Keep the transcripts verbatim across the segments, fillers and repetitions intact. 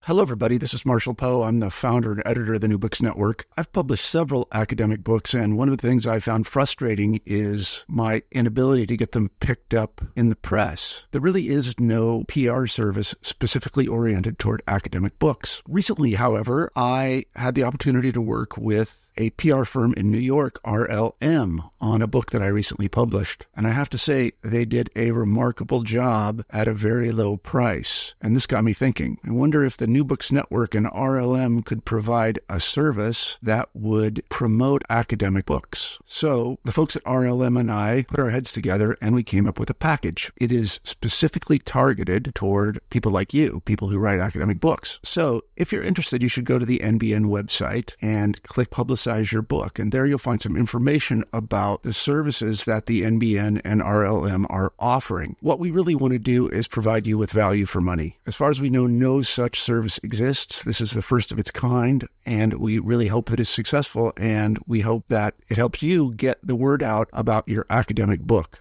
Hello, everybody. This is Marshall Poe. I'm the founder and editor of the New Books Network. I've published several academic books, and one of the things I found frustrating is my inability to get them picked up in the press. There really is no P R service specifically oriented toward academic books. Recently, however, I had the opportunity to work with a P R firm in New York, R L M, on a book that I recently published. And I have to say, they did a remarkable job at a very low price. And this got me thinking. I wonder if the New Books Network and R L M could provide a service that would promote academic books. So the folks at R L M and I put our heads together and we came up with a package. It is specifically targeted toward people like you, people who write academic books. So if you're interested, you should go to the N B N website and click Publicize your book. And there you'll find some information about the services that the N B N and R L M are offering. What we really want to do is provide you with value for money. As far as we know, no such service exists. This is the first of its kind, and we really hope that it's successful, and we hope that it helps you get the word out about your academic book.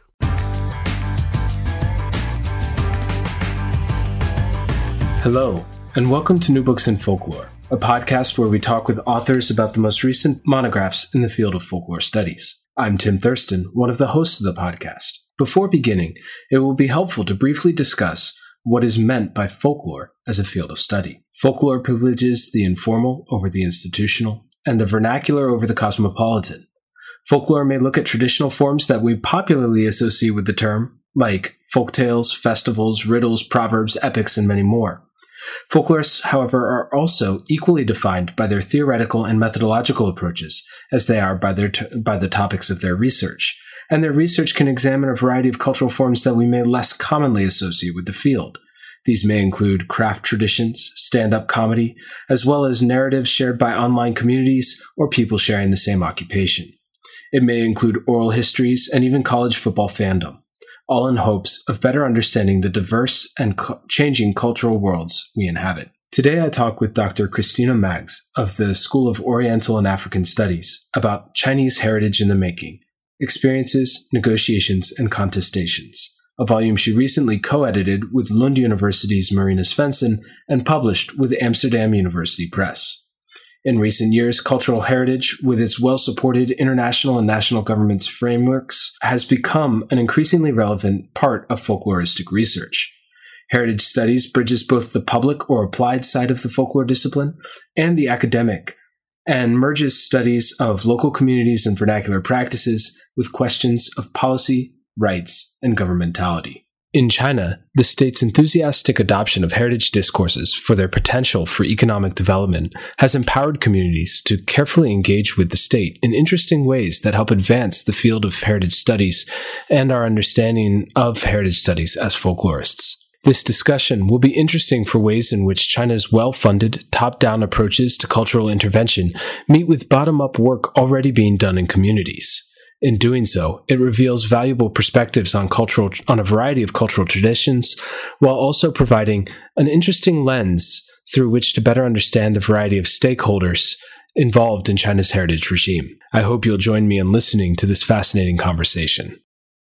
Hello, and welcome to New Books in Folklore, a podcast where we talk with authors about the most recent monographs in the field of folklore studies. I'm Tim Thurston, one of the hosts of the podcast. Before beginning, it will be helpful to briefly discuss what is meant by folklore as a field of study. Folklore privileges the informal over the institutional, and the vernacular over the cosmopolitan. Folklore may look at traditional forms that we popularly associate with the term, like folktales, festivals, riddles, proverbs, epics, and many more. Folklorists, however, are also equally defined by their theoretical and methodological approaches, as they are by their t- by the topics of their research. And their research can examine a variety of cultural forms that we may less commonly associate with the field. These may include craft traditions, stand-up comedy, as well as narratives shared by online communities or people sharing the same occupation. It may include oral histories and even college football fandom, all in hopes of better understanding the diverse and co- changing cultural worlds we inhabit. Today I talk with Doctor Christina Maggs of the School of Oriental and African Studies about Chinese heritage in the making, experiences, negotiations, and contestations, a volume she recently co-edited with Lund University's Marina Svensson and published with Amsterdam University Press. In recent years, cultural heritage, with its well-supported international and national governments' frameworks, has become an increasingly relevant part of folkloristic research. Heritage studies bridges both the public or applied side of the folklore discipline and the academic, and merges studies of local communities and vernacular practices with questions of policy, rights, and governmentality. In China, the state's enthusiastic adoption of heritage discourses for their potential for economic development has empowered communities to carefully engage with the state in interesting ways that help advance the field of heritage studies and our understanding of heritage studies as folklorists. This discussion will be interesting for ways in which China's well-funded, top-down approaches to cultural intervention meet with bottom-up work already being done in communities. In doing so, it reveals valuable perspectives on cultural on a variety of cultural traditions, while also providing an interesting lens through which to better understand the variety of stakeholders involved in China's heritage regime. I hope you'll join me in listening to this fascinating conversation.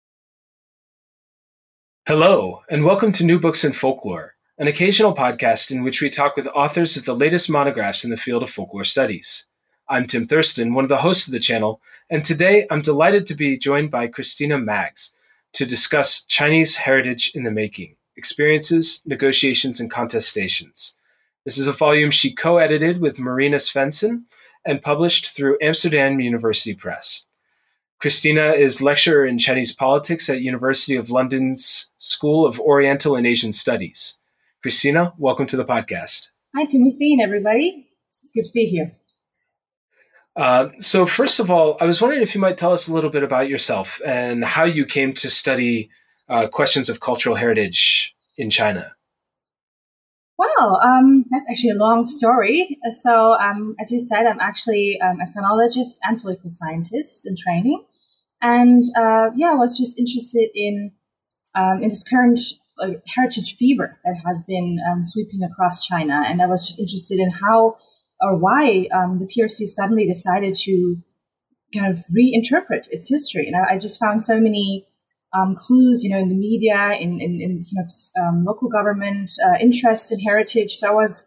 Hello, and welcome to New Books in Folklore, an occasional podcast in which we talk with authors of the latest monographs in the field of folklore studies. I'm Tim Thurston, one of the hosts of the channel, and today I'm delighted to be joined by Christina Maggs to discuss Chinese heritage in the making, experiences, negotiations, and contestations. This is a volume she co-edited with Marina Svensson and published through Amsterdam University Press. Christina is lecturer in Chinese politics at University of London's School of Oriental and Asian Studies. Christina, welcome to the podcast. Hi, Timothy and everybody. It's good to be here. Uh, so first of all, I was wondering if you might tell us a little bit about yourself and how you came to study uh, questions of cultural heritage in China. Wow, um, that's actually a long story. So, um, as you said, I'm actually um, a sinologist and political scientist in training. And uh, yeah, I was just interested in um, in this current uh, heritage fever that has been um, sweeping across China. And I was just interested in how or why um, the P R C suddenly decided to kind of reinterpret its history. And I, I just found so many um, clues, you know, in the media, in, in, in kind of um, local government uh, interests in heritage. So I was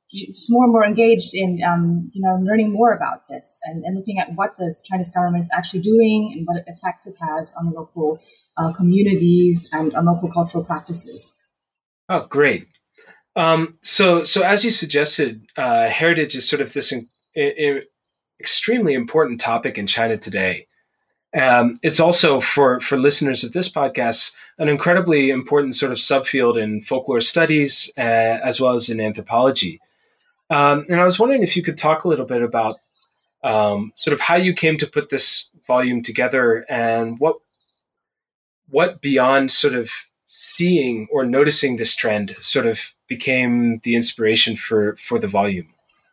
just more and more engaged in, um, you know, learning more about this and, and looking at what the Chinese government is actually doing and what effects it has on the local uh, communities and on local cultural practices. Oh, great. Um, so, so as you suggested, uh, heritage is sort of this in, in, extremely important topic in China today. Um, it's also, for, for listeners of this podcast, an incredibly important sort of subfield in folklore studies, uh, as well as in anthropology. Um, and I was wondering if you could talk a little bit about um, sort of how you came to put this volume together and what what beyond sort of seeing or noticing this trend sort of became the inspiration for, for the volume.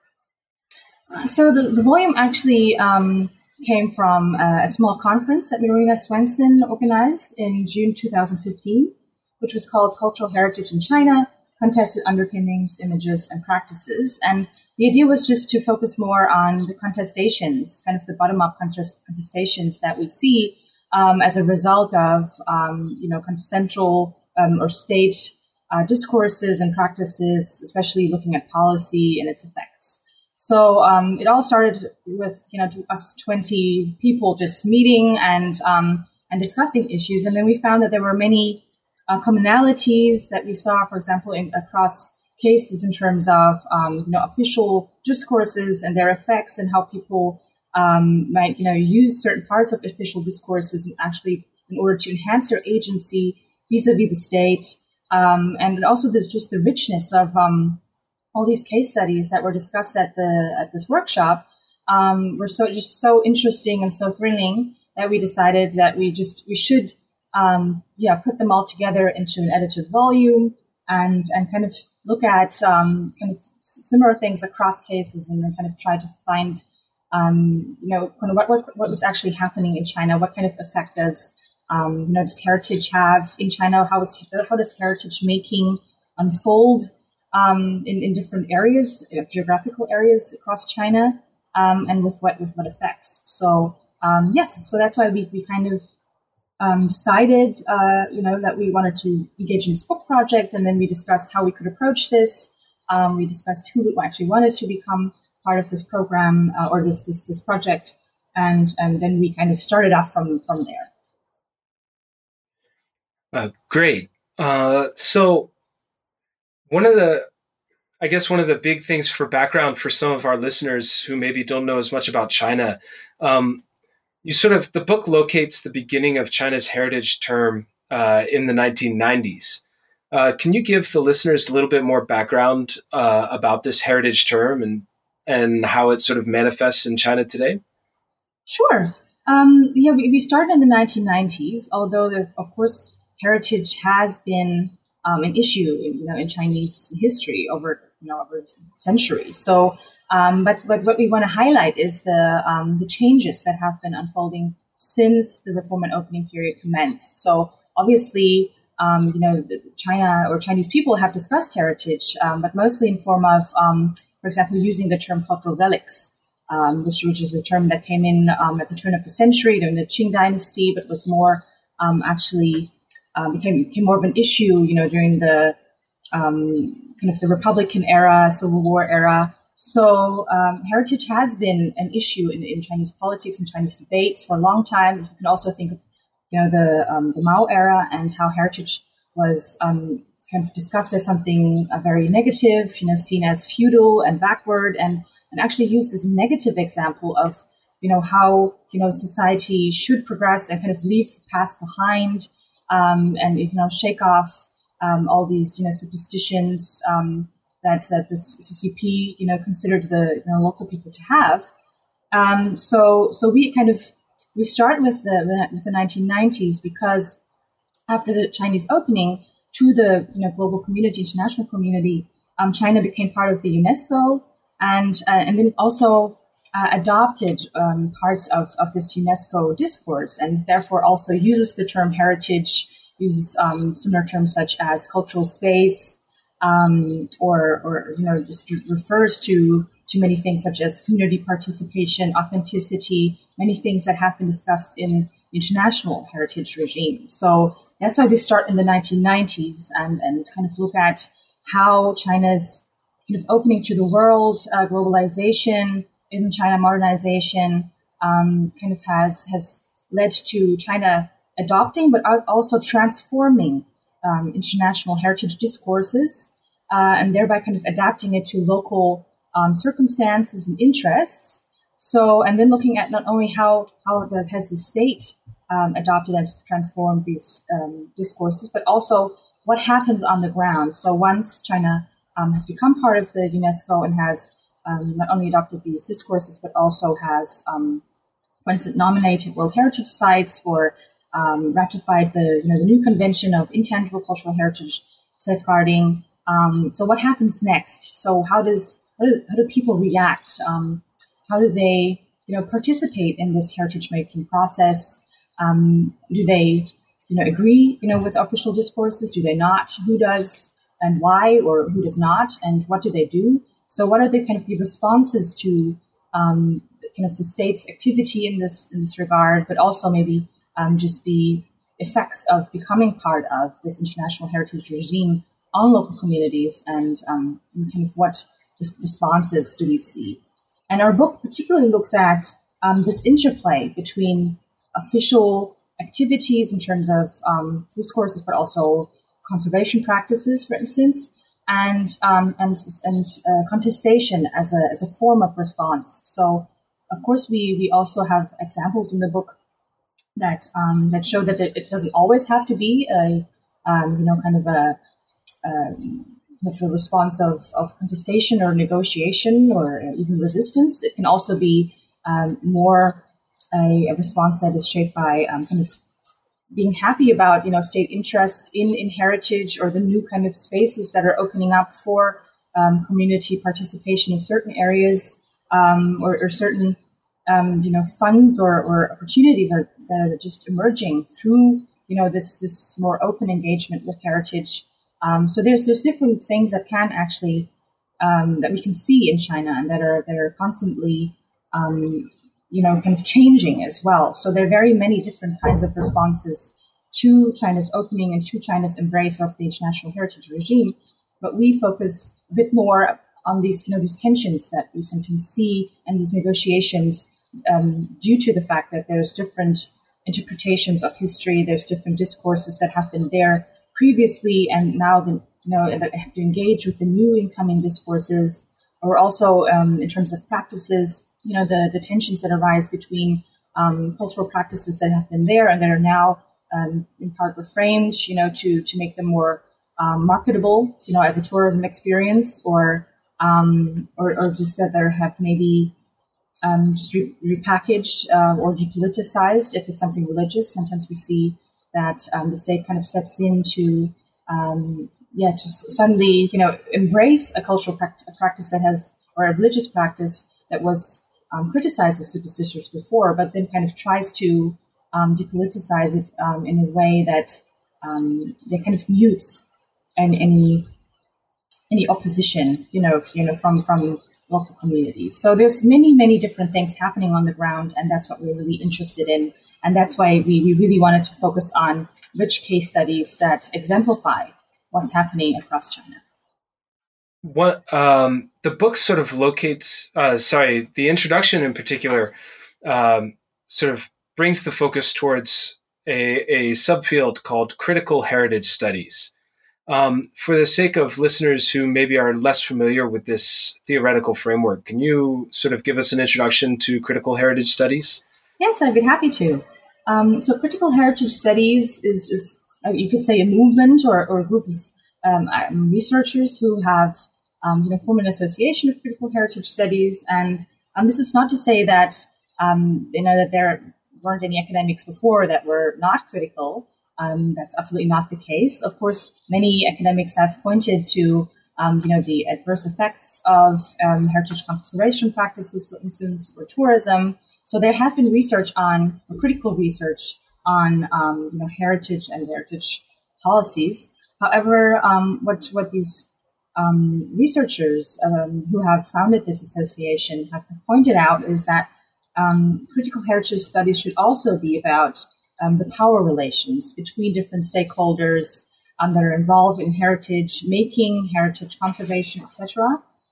So the, the volume actually um, came from a, a small conference that Marina Swenson organized in June two thousand fifteen, which was called Cultural Heritage in China, Contested Underpinnings, Images, and Practices. And the idea was just to focus more on the contestations, kind of the bottom-up contest- contestations that we see um, as a result of, um, you know, kind of central um, or state uh, discourses and practices, especially looking at policy and its effects. So um, it all started with, you know, us twenty people just meeting and um, and discussing issues. And then we found that there were many Uh, commonalities that we saw, for example, in across cases in terms of, um, you know, official discourses and their effects and how people um, might, you know, use certain parts of official discourses and actually in order to enhance their agency vis-a-vis the state. Um, and also there's just the richness of um, all these case studies that were discussed at the at this workshop um, were so just so interesting and so thrilling that we decided that we just we should Um, yeah, put them all together into an edited volume and, and kind of look at um, kind of similar things across cases and then kind of try to find, um, you know, kind of what, what what was actually happening in China. What kind of effect does, um, you know, does heritage have in China? How is how does heritage making unfold um, in, in different areas, uh, geographical areas across China, um, and with what with what effects? So um, yes, so that's why we we kind of Um, decided, uh, you know, that we wanted to engage in this book project, and then we discussed how we could approach this. Um, we discussed who actually wanted to become part of this program uh, or this this this project, and and then we kind of started off from from there. Uh, great. Uh, so one of the, I guess one of the big things for background for some of our listeners who maybe don't know as much about China. Um, You sort of, the book locates the beginning of China's heritage term uh, in the nineteen nineties. Uh, can you give the listeners a little bit more background uh, about this heritage term and and how it sort of manifests in China today? Sure. Um, yeah, we, we started in the nineteen nineties, although of course heritage has been um, an issue, in, you know, in Chinese history over you know over centuries. So. Um, but, but what we want to highlight is the um, the changes that have been unfolding since the reform and opening period commenced. So obviously, um, you know, China or Chinese people have discussed heritage, um, but mostly in form of, um, for example, using the term cultural relics, um, which, which is a term that came in um, at the turn of the century during the Qing dynasty, but was more um, actually um, became became more of an issue, you know, during the um, kind of the Republican era, Civil War era. So um, heritage has been an issue in, in Chinese politics and Chinese debates for a long time. You can also think of, you know, the um, the Mao era and how heritage was um, kind of discussed as something uh, very negative, you know, seen as feudal and backward, and and actually used as a negative example of, you know, how, you know, society should progress and kind of leave the past behind, um, and you know, shake off um, all these, you know, superstitions. Um, That, that the C C P, you know, considered the you know, local people to have. Um, so, so we kind of we start with the with the nineteen nineties because after the Chinese opening to the you know global community, international community, um, China became part of the UNESCO, and uh, and then also uh, adopted um, parts of of this UNESCO discourse, and therefore also uses the term heritage, uses um, similar terms such as cultural space. Um, or, or, you know, just refers to, to many things such as community participation, authenticity, many things that have been discussed in the international heritage regime. So that's why we start in the nineteen nineties and, and kind of look at how China's kind of opening to the world, uh, globalization, in China modernization, um, kind of has has led to China adopting, but also transforming um, international heritage discourses, uh, and thereby kind of adapting it to local um, circumstances and interests. So, and then looking at not only how how the, has the state um, adopted and transformed these um, discourses, but also what happens on the ground. So, once China um, has become part of the UNESCO and has um, not only adopted these discourses, but also has, um, for instance, nominated World Heritage Sites or um, ratified the you know the new Convention of Intangible Cultural Heritage Safeguarding. Um, so, what happens next? So, how does how do, how do people react? Um, How do they, you know, participate in this heritage making process? Um, do they, you know, agree, you know, with official discourses? Do they not? Who does and why, or who does not? And what do they do? So, what are the kind of the responses to um, kind of the state's activity in this in this regard, but also maybe um, just the effects of becoming part of this international heritage regime on local communities, and um, kind of what responses do we see? And our book particularly looks at um, this interplay between official activities in terms of um, discourses, but also conservation practices, for instance, and um, and and uh, contestation as a as a form of response. So, of course, we we also have examples in the book that um, that show that it doesn't always have to be a um, you know kind of a um, a response of, of contestation or negotiation or even resistance. It can also be um, more a, a response that is shaped by um, kind of being happy about, you know, state interests in, in heritage or the new kind of spaces that are opening up for um, community participation in certain areas um, or, or certain, um, you know, funds or, or opportunities are, that are just emerging through, you know, this, this more open engagement with heritage. Um, so there's there's different things that can actually um, that we can see in China and that are that are constantly um, you know kind of changing as well. So there are very many different kinds of responses to China's opening and to China's embrace of the international heritage regime. But we focus a bit more on these you know these tensions that we sometimes see and these negotiations um, due to the fact that there's different interpretations of history. There's different discourses that have been there previously, and now the, you know that have to engage with the new incoming discourses, or also um, in terms of practices, you know the, the tensions that arise between um, cultural practices that have been there and that are now um, in part reframed, you know, to to make them more um, marketable, you know, as a tourism experience, or um, or, or just that there have maybe um, just re- repackaged uh, or depoliticized if it's something religious. Sometimes we see that um, the state kind of steps in to, um, yeah, to suddenly, you know, embrace a cultural pract- a practice that has, or a religious practice that was um, criticized as superstitious before, but then kind of tries to um, depoliticize it um, in a way that um, that kind of mutes and any any opposition, you know, you know, from from local communities. So there's many, many different things happening on the ground, and that's what we're really interested in. And that's why we, we really wanted to focus on rich case studies that exemplify what's happening across China. What um, the book sort of locates, uh, sorry, the introduction in particular um, sort of brings the focus towards a, a subfield called critical heritage studies. Um, for the sake of listeners who maybe are less familiar with this theoretical framework, can you sort of give us an introduction to critical heritage studies? Yes, I'd be happy to. Um, so critical heritage studies is, is uh, you could say, a movement or, or a group of um, researchers who have um, you know, formed an association of critical heritage studies. And um, this is not to say that, um, you know, that there weren't any academics before that were not critical. Um, that's absolutely not the case. Of course, many academics have pointed to, um, you know, the adverse effects of um, heritage conservation practices, for instance, or tourism. So there has been research on, or critical research on, um, you know, heritage and heritage policies. However, um, what what these um, researchers um, who have founded this association have pointed out is that um, critical heritage studies should also be about Um, the power relations between different stakeholders um, that are involved in heritage making, heritage conservation, et cetera.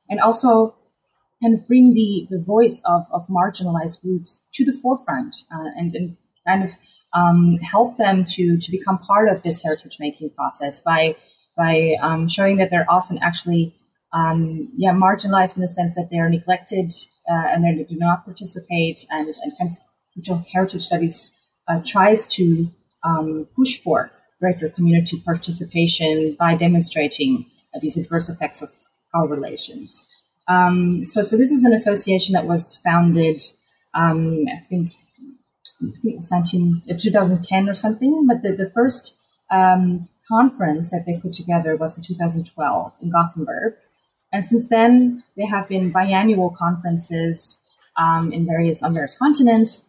and also kind of bring the, the voice of, of marginalized groups to the forefront uh, and, and kind of um, help them to, to become part of this heritage making process by by um, showing that they're often actually um, yeah marginalized in the sense that they're neglected uh, and they do not participate, and, and kind of heritage studies uh, tries to um, push for greater community participation by demonstrating uh, these adverse effects of power relations. Um, so, so this is an association that was founded, um, I think, I think it was nineteen, twenty ten or something. But the, the first um, conference that they put together was in two thousand twelve in Gothenburg. And since then, there have been biannual conferences um, in various on various continents.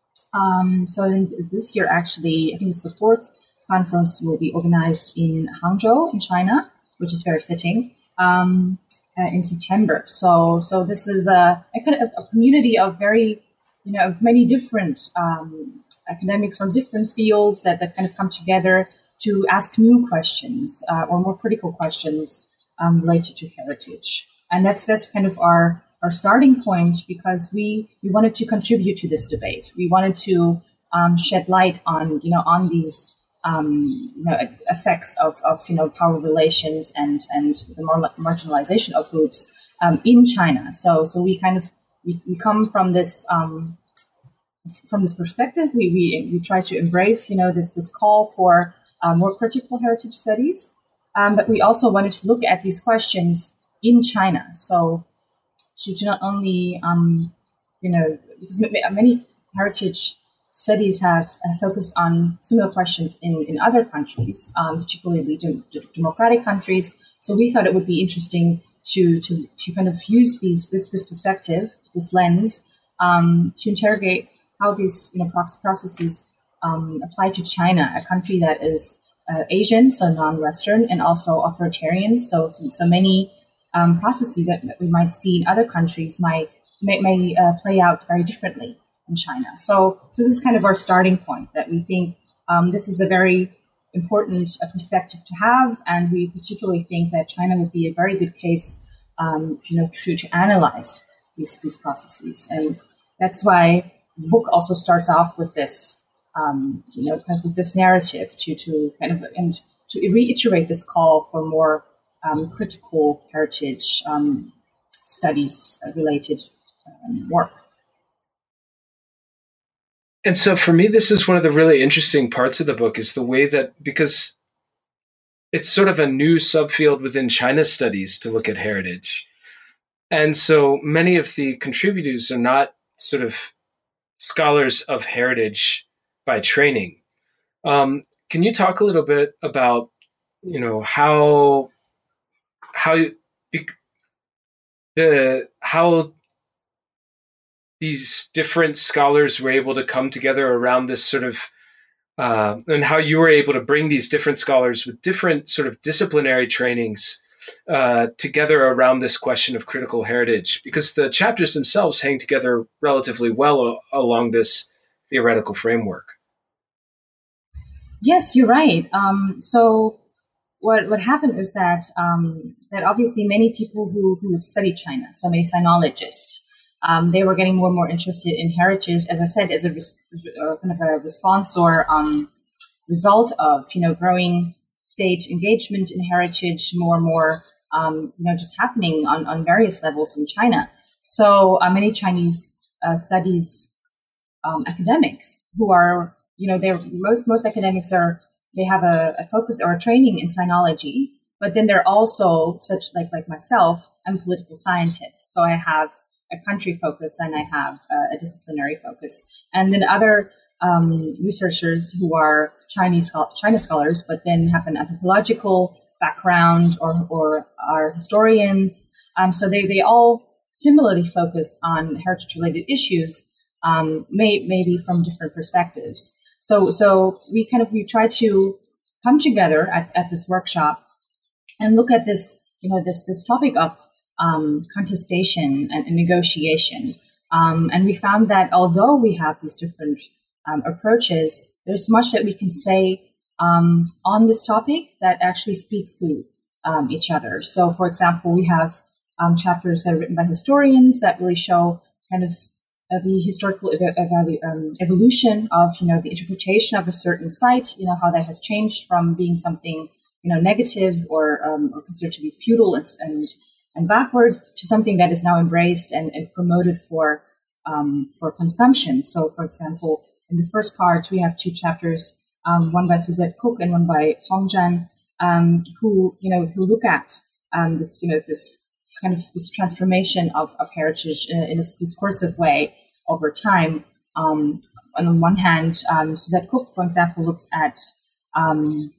Um, so in this year, actually, I think it's the fourth conference will be organized in Hangzhou in China, which is very fitting. Um, Uh, in September. So so this is a, a kind of a community of very, you know, of many different um, academics from different fields that, that kind of come together to ask new questions uh, or more critical questions um, related to heritage. And that's that's kind of our, our starting point, because we, we wanted to contribute to this debate. We wanted to um, shed light on, you know, on these Um, you know, effects of, of you know power relations and and the mar- marginalization of groups um, in China. So so we kind of we, we come from this um, from this perspective. We, we we try to embrace you know this this call for uh, more critical heritage studies, um, but we also wanted to look at these questions in China. So to, to not only um, you know because many heritage studies have uh, focused on similar questions in, in other countries, um, particularly de- de- democratic countries. So we thought it would be interesting to to, to kind of use these this, this perspective, this lens, um, to interrogate how these you know processes um, apply to China, a country that is uh, Asian, so non-Western, and also authoritarian. So so, so many um, processes that, that we might see in other countries might may, may uh, play out very differently in China. So, so this is kind of our starting point, that we think um, this is a very important uh, perspective to have, and we particularly think that China would be a very good case, um, you know, to, to analyze these these processes, and that's why the book also starts off with this, um, you know, kind of with this narrative to to kind of and to reiterate this call for more um, critical heritage um, studies related um, work. And so for me, this is one of the really interesting parts of the book, is the way that, because it's sort of a new subfield within China studies to look at heritage. And so many of the contributors are not sort of scholars of heritage by training. Um, can you talk a little bit about, you know, how, how, the, how these different scholars were able to come together around this sort of, uh, and how you were able to bring these different scholars with different sort of disciplinary trainings uh, together around this question of critical heritage, because the chapters themselves hang together relatively well o- along this theoretical framework. Yes, you're right. Um, so what what happened is that um, that obviously many people who, who have studied China, so many sinologists, Um, they were getting more and more interested in heritage, as I said, as a res- uh, kind of a response or um, result of, you know, growing state engagement in heritage, more and more, um, you know, just happening on, on various levels in China. So uh, many Chinese uh, studies um, academics who are, you know, they're most most academics are they have a, a focus or a training in sinology, but then they're also such like like myself, I'm a political scientist, so I have a country focus and I have uh, a disciplinary focus. And then other um, researchers who are Chinese China scholars, but then have an anthropological background or, or are historians. Um, so they, they all similarly focus on heritage-related issues, um, may, maybe from different perspectives. So so we kind of we try to come together at, at this workshop and look at this, you know, this this topic of Um, contestation and, and negotiation. Um, and we found that although we have these different um, approaches, there's much that we can say um, on this topic that actually speaks to um, each other. So, for example, we have um, chapters that are written by historians that really show kind of uh, the historical ev- ev- um, evolution of, you know, the interpretation of a certain site, you know, how that has changed from being something, you know, negative or, um, or considered to be feudal and, and, and backward to something that is now embraced and, and promoted for, um, for consumption. So, for example, in the first part, we have two chapters, um, one by Suzette Cook and one by Hong Zhan, um, who, you know, who look at, um, this, you know, this, this kind of this transformation of, of heritage in a, in a discursive way over time. Um, on one hand, um, Suzette Cook, for example, looks at, um,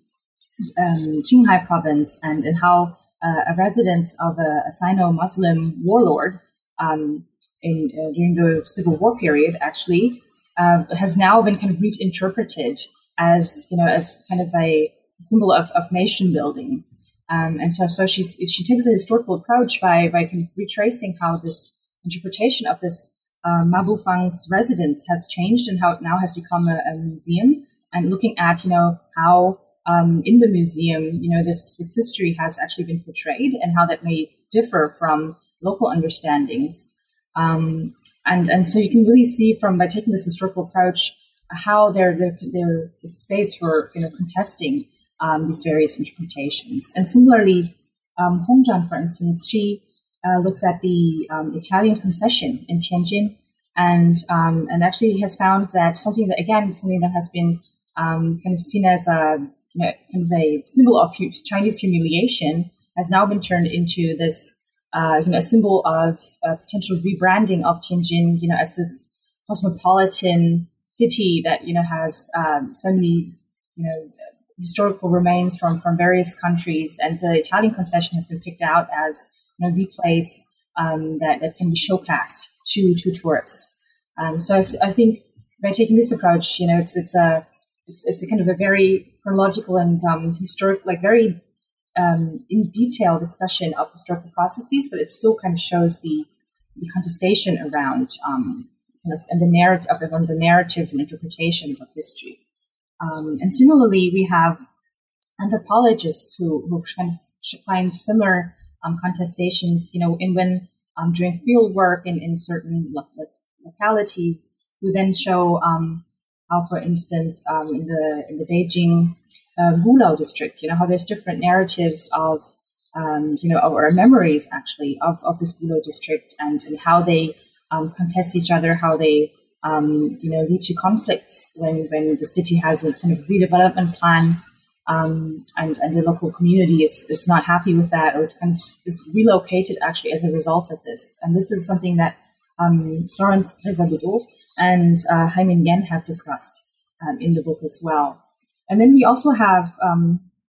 um, Qinghai province and, and how uh, a residence of a, a Sino-Muslim warlord, um, in, uh, during the Civil War period, actually, uh, has now been kind of reinterpreted as, you know, as kind of a symbol of, of nation building. Um, and so, so she's, she takes a historical approach by, by kind of retracing how this interpretation of this uh, Ma Bufang's residence has changed and how it now has become a, a museum, and looking at, you know, how um, in the museum, you know, this, this history has actually been portrayed and how that may differ from local understandings. Um, and, and so you can really see from, by taking this historical approach, how there, there, there is space for, you know, contesting Um, these various interpretations. And similarly, um, Hong Zhan, for instance, she uh, looks at the um, Italian concession in Tianjin and um, and actually has found that something that, again, something that has been um, kind of seen as a, you know, kind of a symbol of Chinese humiliation has now been turned into this, uh, you know, a symbol of uh, potential rebranding of Tianjin, you know, as this cosmopolitan city that, you know, has um, so many, you know, historical remains from, from various countries, and the Italian concession has been picked out as, you know, the place um, that, that can be showcased to to tourists. Um, so I, I think by taking this approach, you know, it's it's a it's it's a kind of a very chronological and um, historic, like very um, in detail discussion of historical processes, but it still kind of shows the the contestation around um, kind of and the narrative of the narratives and interpretations of history. Um, and similarly, we have anthropologists who, who kind of find similar um, contestations, you know, in when um, doing field work in, in certain lo- localities, who then show um, how, for instance, um, in the in the Beijing uh, Gulao district, you know, how there's different narratives of, um, you know, or memories actually of, of this Gulao district, and, and how they um, contest each other, how they Um, you know, lead to conflicts when, when the city has a kind of redevelopment plan, um, and, and the local community is, is not happy with that, or kind of is relocated actually as a result of this. And this is something that um, Florence Rezabudot and uh, Haimin Yen have discussed um, in the book as well. And then we also have um,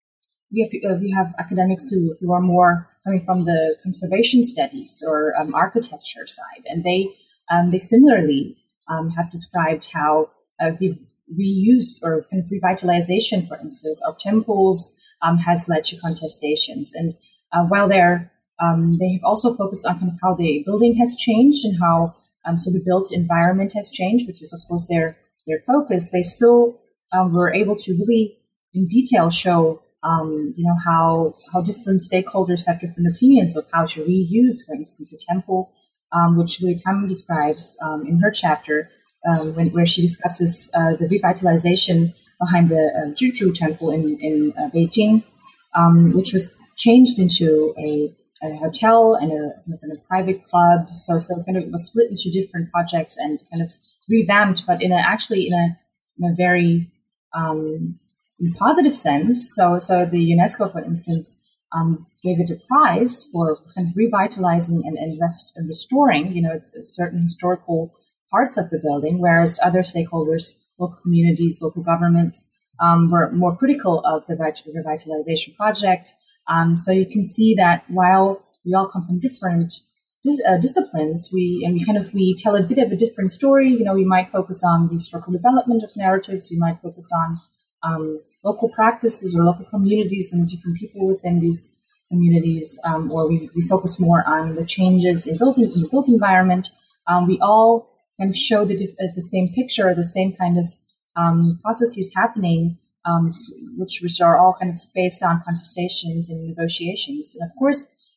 we have uh, we have academics who, who are more coming from the conservation studies or um, architecture side, and they um, they similarly Um, have described how uh, the reuse or kind of revitalization, for instance, of temples um, has led to contestations. And uh, while they're, um, they have also focused on kind of how the building has changed and how um, so the built environment has changed, which is of course their their focus. They still um, were able to really in detail show um, you know how how different stakeholders have different opinions of how to reuse, for instance, a temple. Um, which Wei Tam describes um, in her chapter, um, when, where she discusses uh, the revitalization behind the uh, Zhizhu Temple in, in uh, Beijing, um, which was changed into a, a hotel and a, and a private club. So, so kind of it was split into different projects and kind of revamped, but in a actually in a, in a very um, positive sense. So, so the UNESCO, for instance, Um, gave it a prize for kind of revitalizing and, and, rest, and restoring, you know, it's, it's certain historical parts of the building, whereas other stakeholders, local communities, local governments, um, were more critical of the revitalization project. Um, so you can see that while we all come from different dis- uh, disciplines, we and we kind of we tell a bit of a different story. You know, we might focus on the historical development of narratives. We might focus on Um, local practices or local communities and different people within these communities, um, or we, we focus more on the changes in built in the built environment. Um, we all kind of show the uh, the same picture, the same kind of um, processes happening, um, which which are all kind of based on contestations and negotiations. And of course,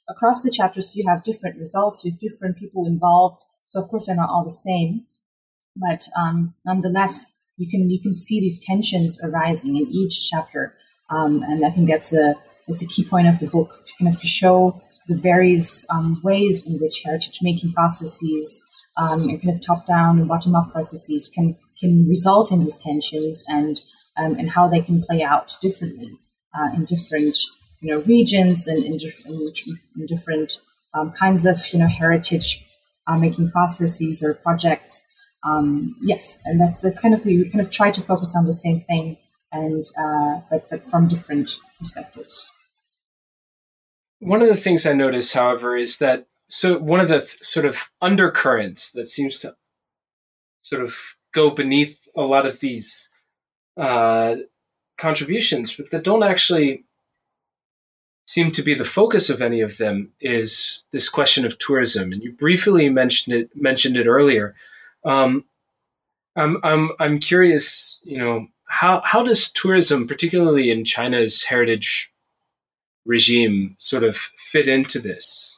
across the chapters, you have different results, you have different people involved. So of course, they're not all the same, but um, nonetheless, you can you can see these tensions arising in each chapter, um, and I think that's a that's a key point of the book, to kind of to show the various um, ways in which heritage making processes um, and kind of top down and bottom up processes can can result in these tensions, and um, and how they can play out differently uh, in different you know regions and in, diff- in, in different um, kinds of you know heritage uh, making processes or projects. Um, yes, and that's that's kind of we kind of try to focus on the same thing, and uh, but but from different perspectives. One of the things I notice, however, is that so one of the th- sort of undercurrents that seems to sort of go beneath a lot of these uh, contributions, but that don't actually seem to be the focus of any of them, is this question of tourism. And you briefly mentioned it mentioned it earlier. Um, I'm I'm I'm curious, you know, how how does tourism, particularly in China's heritage regime, sort of fit into this?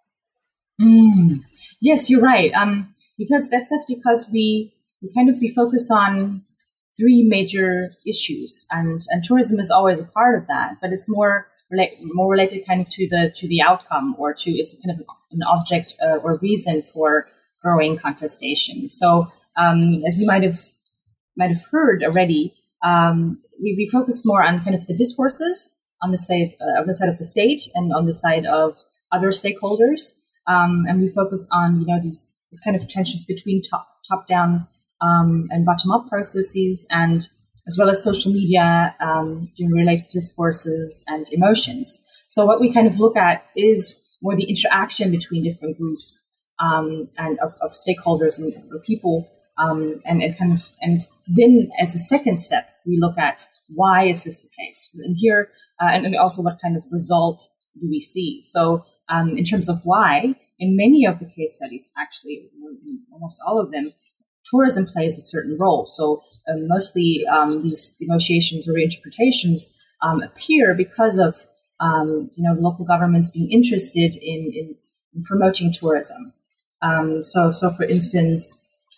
Mm. Yes, you're right. Um, because that's that's because we we kind of we focus on three major issues, and and tourism is always a part of that, but it's more rela- more related kind of to the to the outcome, or to it's kind of an object uh, or reason for growing contestation. So um, as you might have might have heard already, um, we, we focus more on kind of the discourses on the side uh, on the side of the state and on the side of other stakeholders, um, and we focus on you know these these kind of tensions between top top down um, and bottom up processes, and as well as social media, um, you know, related discourses and emotions. So what we kind of look at is more the interaction between different groups um, and of, of stakeholders and or people, um, and, and kind of, and then as a second step, we look at why is this the case, and here, uh, and, and also what kind of result do we see. So um, in terms of why, in many of the case studies, actually, in almost all of them, tourism plays a certain role. So uh, mostly um, these negotiations or reinterpretations um, appear because of um, you know the local governments being interested in, in, in promoting tourism. Um, so, so for instance,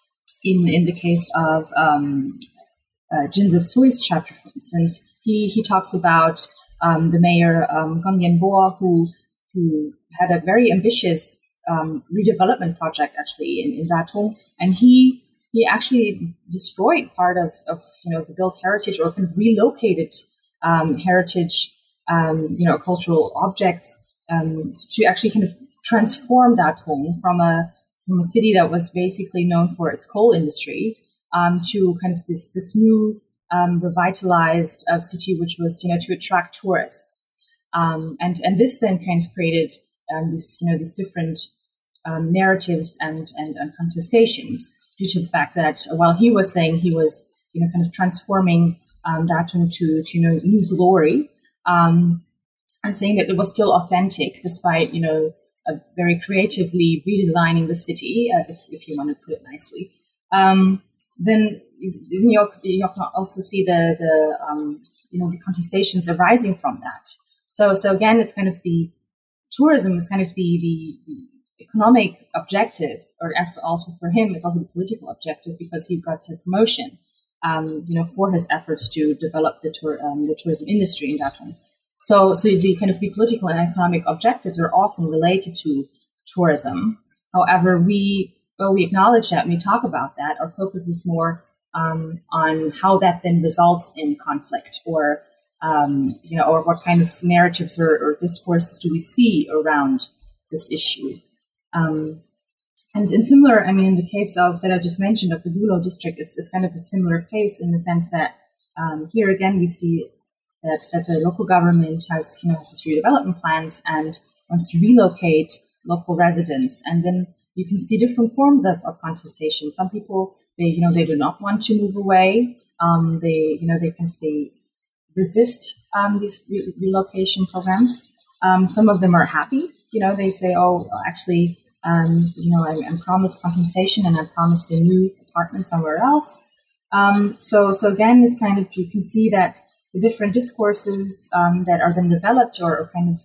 in in the case of um, uh, Jin Zetsui's chapter, for instance, he he talks about um, the mayor um, Gong Yanbo, who who had a very ambitious um, redevelopment project actually in, in Datong, and he. He actually destroyed part of, of, you know, the built heritage, or kind of relocated um, heritage, um, you know, cultural objects um, to actually kind of transform Datong from a from a city that was basically known for its coal industry um, to kind of this this new um, revitalized uh, city, which was you know to attract tourists, um, and and this then kind of created um, these you know these different um, narratives and, and and contestations, due to the fact that while he was saying he was, you know, kind of transforming um, Datong to, to, you know, new glory, um, and saying that it was still authentic despite, you know, uh, very creatively redesigning the city, uh, if, if you want to put it nicely, um, then you, you can also see the, the um, you know, the contestations arising from that. So, so again, it's kind of the tourism is kind of the, the, the economic objective, or also for him, it's also the political objective, because he got a promotion, um, you know, for his efforts to develop the tour, um, the tourism industry in Datong. So, so the kind of the political and economic objectives are often related to tourism. However, we well, we acknowledge that when we talk about that, our focus is more um, on how that then results in conflict, or um, you know, or what kind of narratives or, or discourses do we see around this issue. Um, and in similar, I mean, in the case of that I just mentioned of the Gulo district, it's, it's kind of a similar case in the sense that um, here again we see that that the local government has you know has its redevelopment plans and wants to relocate local residents, and then you can see different forms of, of contestation. Some people they you know they do not want to move away. Um, they you know they kind of they resist um, these re- relocation programs. Um, some of them are happy. You know, they say, oh, actually, um, you know, I'm, I'm promised compensation and I'm promised a new apartment somewhere else. Um, so, so again, it's kind of, you can see that the different discourses um, that are then developed or, or kind of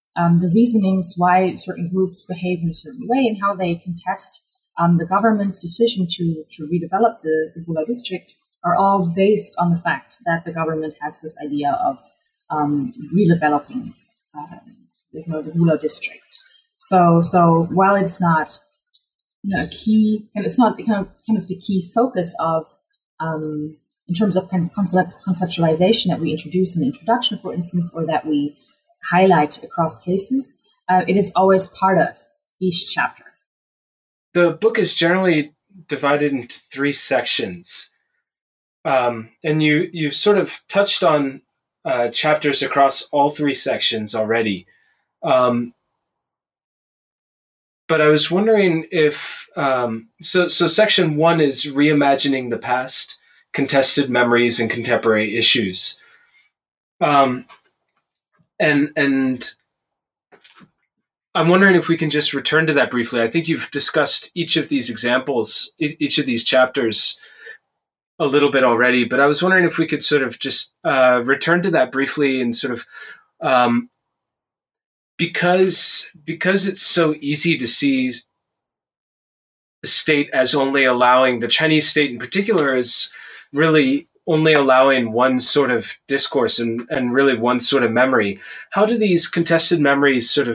um, the reasonings why certain groups behave in a certain way and how they contest um, the government's decision to, to redevelop the, the Gulao district are all based on the fact that the government has this idea of um, redeveloping uh, you know, the Gulao district. So, so while it's not, you know, a key, and it's not the kind of kind of the key focus of, um, in terms of kind of concept conceptualization that we introduce in the introduction, for instance, or that we highlight across cases, uh, it is always part of each chapter. The book is generally divided into three sections, um, and you you sort of touched on uh, chapters across all three sections already. Um, But I was wondering if, um, so, so section one is reimagining the past, contested memories and contemporary issues. Um, and, and I'm wondering if we can just return to that briefly. I think you've discussed each of these examples, each of these chapters a little bit already, but I was wondering if we could sort of just uh, return to that briefly and sort of, um, Because because it's so easy to see the state as only allowing, the Chinese state in particular is really only allowing one sort of discourse and, and really one sort of memory. How do these contested memories sort of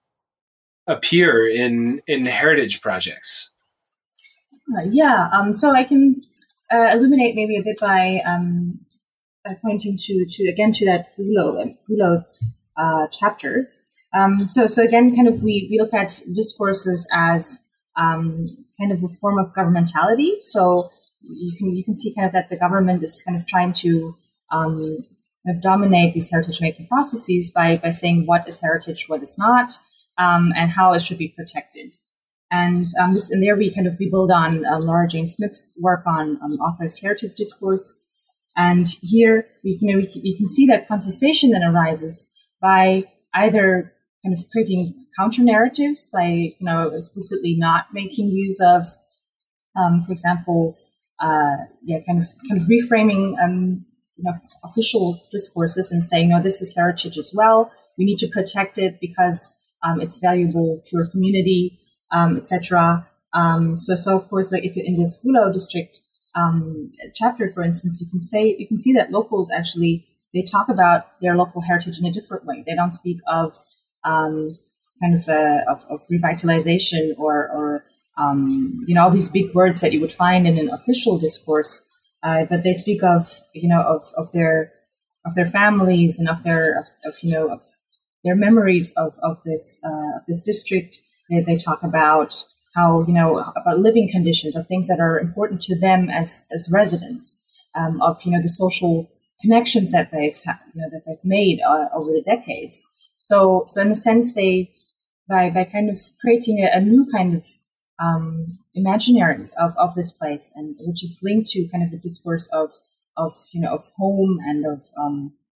appear in, in heritage projects? Uh, yeah, um, so I can uh, illuminate maybe a bit by, um, by pointing to, to again to that Gulao, Gulao uh, chapter. Um, so, so again, kind of we, we look at discourses as um, kind of a form of governmentality. So you can you can see kind of that the government is kind of trying to um, kind of dominate these heritage making processes by by saying what is heritage, what is not, um, and how it should be protected. And um, this, and there we kind of we build on uh, Laura Jane Smith's work on um, authorized heritage discourse. And here we can, you know, we can you can see that contestation then arises by either kind of creating counter narratives by, you know, explicitly not making use of, um, for example, uh, yeah, kind of kind of reframing, um, you know, official discourses and saying, no, this is heritage as well. We need to protect it because um, it's valuable to our community, um, et cetera. Um, so, so of course, like if you're in this Gulao district um, chapter, for instance, you can say you can see that locals actually they talk about their local heritage in a different way. They don't speak of Um, kind of, uh, of of revitalization or, or um, you know, all these big words that you would find in an official discourse, uh, but they speak of, you know, of, of their of their families and of their of, of you know of their memories of of this uh, of this district. They, they talk about how, you know, about living conditions, of things that are important to them as as residents, um, of, you know, the social connections that they've ha- you know that they've made uh, over the decades. So, so in a sense, they, by, by kind of creating a, a new kind of um, imaginary of, of this place, and which is linked to kind of a discourse of, of you know, of home and of, um,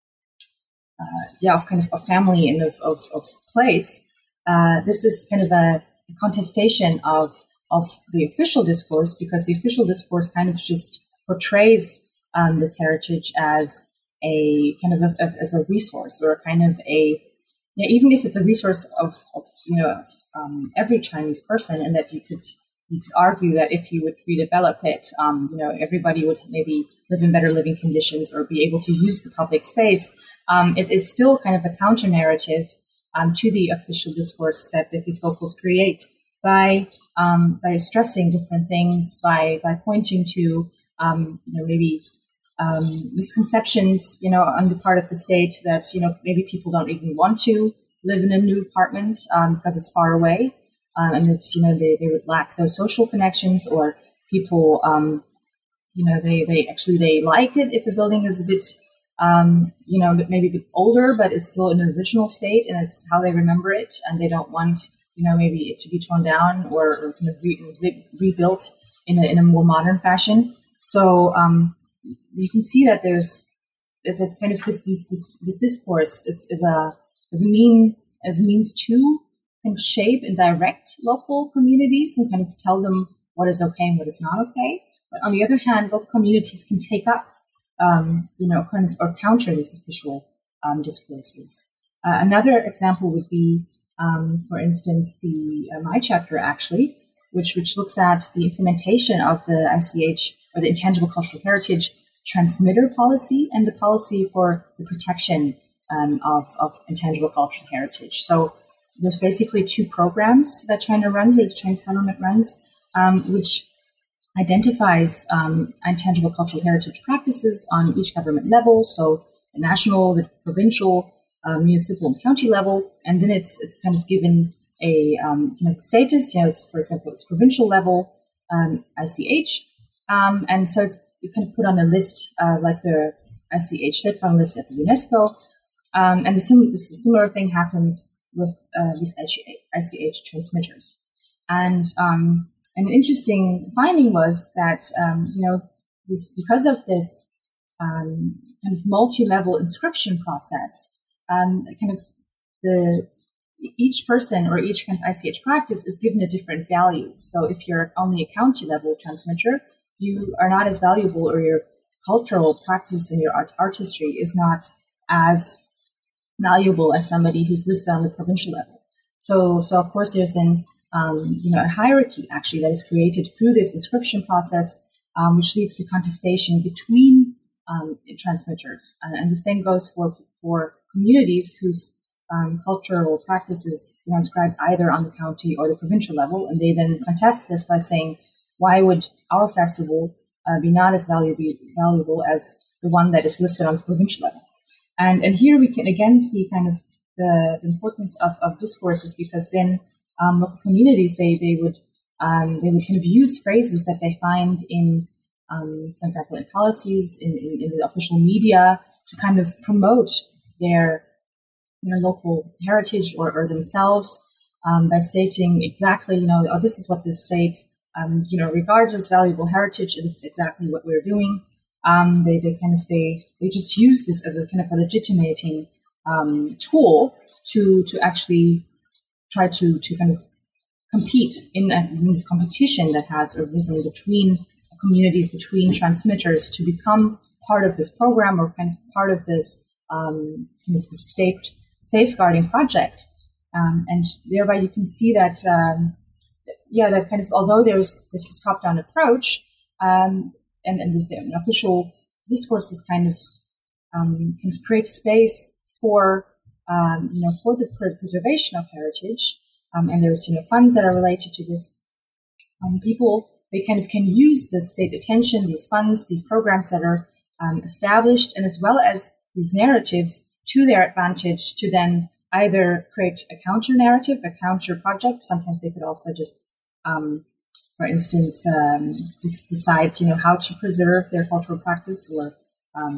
uh, yeah, of kind of of family and of, of, of place. Uh, this is kind of a, a contestation of, of the official discourse, because the official discourse kind of just portrays um, this heritage as a kind of a, of, as a resource or a kind of a Yeah, even if it's a resource of, of you know, of, um, every Chinese person, and that you could you could argue that if you would redevelop it, um, you know, everybody would maybe live in better living conditions or be able to use the public space. Um, it is still kind of a counter narrative um, to the official discourse that, that these locals create by um, by stressing different things, by by pointing to um, you know maybe. Um, misconceptions, you know, on the part of the state that, you know, maybe people don't even want to live in a new apartment um, because it's far away. Um, and it's, you know, they, they would lack those social connections, or people, um, you know, they, they actually, they like it if a building is a bit, um, you know, maybe a bit older, but it's still in an original state and it's how they remember it. And they don't want, you know, maybe it to be torn down or, or kind of re- re- rebuilt in a, in a more modern fashion. So, um, you can see that there's that, that kind of this this this, this discourse is, is a as a mean as a means to kind of shape and direct local communities and kind of tell them what is okay and what is not okay. But on the other hand, local communities can take up um, you know kind of or counter these official um, discourses. Uh, another example would be, um, for instance, the uh, my chapter actually, which which looks at the implementation of the I C H, or the Intangible Cultural Heritage transmitter policy, and the policy for the protection um, of of intangible cultural heritage. So there's basically two programs that China runs, or the Chinese government runs, um, which identifies um, intangible cultural heritage practices on each government level, so the national, the provincial, uh, municipal, and county level, and then it's it's kind of given a um, kind of status. You know, it's, for example, it's provincial level um, I C H, um, and so it's, it's kind of put on a list uh, like the I C H safeguard list at the UNESCO, um, and the, sim- the similar thing happens with uh, these I C H transmitters, and um, an interesting finding was that, um, you know, this, because of this um, kind of multi-level inscription process, um, kind of the each person or each kind of I C H practice is given a different value. So if you're only a county level transmitter, you are not as valuable, or your cultural practice and your art artistry is not as valuable as somebody who's listed on the provincial level. So, so of course, there's then Um, you know, a hierarchy actually that is created through this inscription process, um, which leads to contestation between um, transmitters. Uh, and the same goes for for communities whose um, cultural practices, you know, inscribed either on the county or the provincial level, and they then contest this by saying, "Why would our festival uh, be not as valuable valuable as the one that is listed on the provincial level?" And and here we can again see kind of the, the importance of, of discourses, because then Um, local communities, they they would um, they would kind of use phrases that they find in, um, for example, in policies, in, in, in the official media, to kind of promote their their local heritage or, or themselves, um, by stating exactly, you know, oh, this is what this state, um, you know, regards as valuable heritage. This is exactly what we're doing. Um, they they kind of they they just use this as a kind of a legitimating um, tool to to actually try to, to kind of compete in, a, in this competition that has arisen between communities, between transmitters, to become part of this program, or kind of part of this um, kind of the state safeguarding project. Um, and thereby you can see that, um, yeah, that kind of, although there's this top-down approach, um, and, and the, the official discourses kind of, um, kind of create space for Um, you know, for the preservation of heritage, um, and there's, you know, funds that are related to this. Um, people, they kind of can use the state attention, these funds, these programs that are um, established, and as well as these narratives to their advantage to then either create a counter narrative, a counter project. Sometimes they could also just, um, for instance, um, just decide, you know, how to preserve their cultural practice, or um,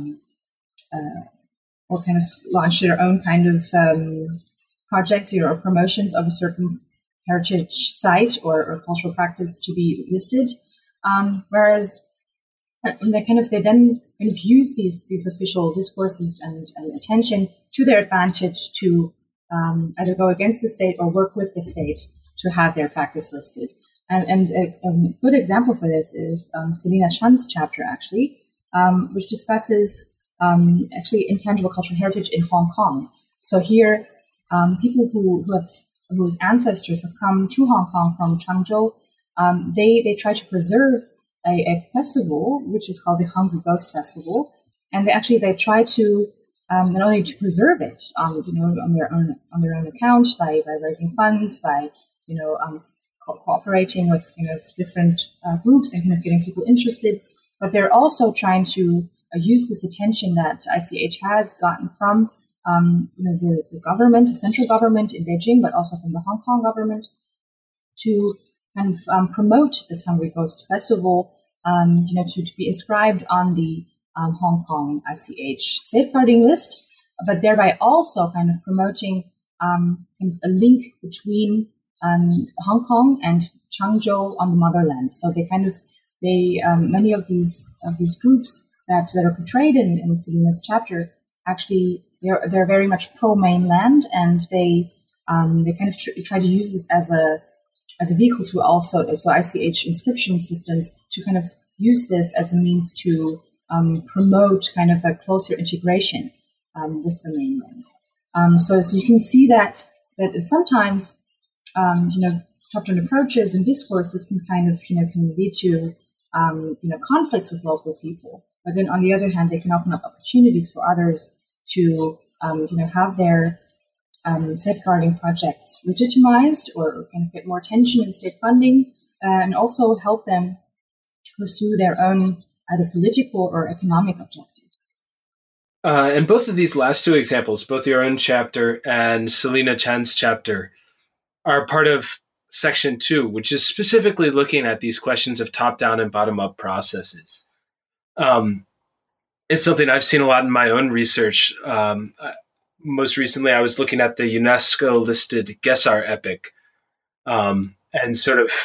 uh, or kind of launch their own kind of um, projects, you know, or promotions of a certain heritage site or, or cultural practice to be listed. Um, whereas they kind of they then kind of use these these official discourses and, and attention to their advantage to um, either go against the state or work with the state to have their practice listed. And, and a, a good example for this is um, Selina Chan's chapter, actually, um, which discusses Um, actually intangible cultural heritage in Hong Kong. So here, um, people who, who have whose ancestors have come to Hong Kong from Changzhou, um, they they try to preserve a, a festival which is called the Hungry Ghost Festival, and they actually they try to um, not only to preserve it, um, you know, on their own on their own account by by raising funds, by you know um, co- cooperating with you know different uh, groups and kind of getting people interested, but they're also trying to use this attention that I C H has gotten from um, you know the, the government, the central government in Beijing, but also from the Hong Kong government, to kind of um, promote this Hungry Ghost Festival, um, you know, to, to be inscribed on the um, Hong Kong I C H safeguarding list, but thereby also kind of promoting um, kind of a link between um, Hong Kong and Changzhou on the motherland. So they kind of they um, many of these of these groups that, that are portrayed in, in Selina's chapter, actually, they're, they're very much pro-mainland, and they um, they kind of tr- try to use this as a as a vehicle to also, so I C H inscription systems, to kind of use this as a means to um, promote kind of a closer integration um, with the mainland. Um, so, so you can see that that it sometimes, um, you know, top-down approaches and discourses can kind of, you know, can lead to, um, you know, conflicts with local people. But then on the other hand, they can open up opportunities for others to, um, you know, have their um, safeguarding projects legitimized or kind of get more attention in state funding, uh, and also help them to pursue their own either political or economic objectives. Uh, and both of these last two examples, both your own chapter and Selina Chan's chapter, are part of section two, which is specifically looking at these questions of top-down and bottom-up processes. Um, it's something I've seen a lot in my own research. Um, most recently, I was looking at the UNESCO-listed Gesar epic, um, and sort of